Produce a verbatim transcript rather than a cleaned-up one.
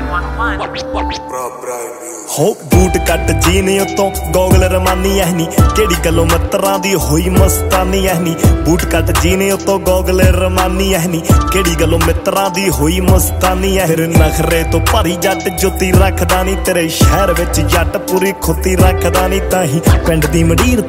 ਹੋ ਬੂਟ ਕੱਟ ਜੀਨੇ ਉਤੋਂ ਗੋਗਲ ਰਮਾਨੀ ਐਹਨੀ ਕਿਹੜੀ ਗੱਲੋਂ ਮਿੱਤਰਾਂ ਦੀ ਹੋਈ ਮਸਤਾਨੀ ਐਹਨੀ ਬੂਟ ਕੱਟ ਜੀਨੇ ਉਤੋਂ ਗੋਗਲ ਰਮਾਨੀ ਐਹਨੀ ਕਿਹੜੀ ਗੱਲੋਂ ਮਿੱਤਰਾਂ ਦੀ ਹੋਈ ਮਸਤਾਨੀ ਐਹਰ ਨਖਰੇ ਤੋਂ ਭਾਰੀ ਜੱਟ ਜੁੱਤੀ ਰੱਖਦਾ ਨੀ ਤੇਰੇ ਸ਼ਹਿਰ ਵਿੱਚ ਜੱਟ ਪੂਰੀ ਖੁੱਤੀ ਰੱਖਦਾ ਨੀ ਤਾਂ ਹੀ ਪਿੰਡ ਦੀ ਮੰਡੀਰ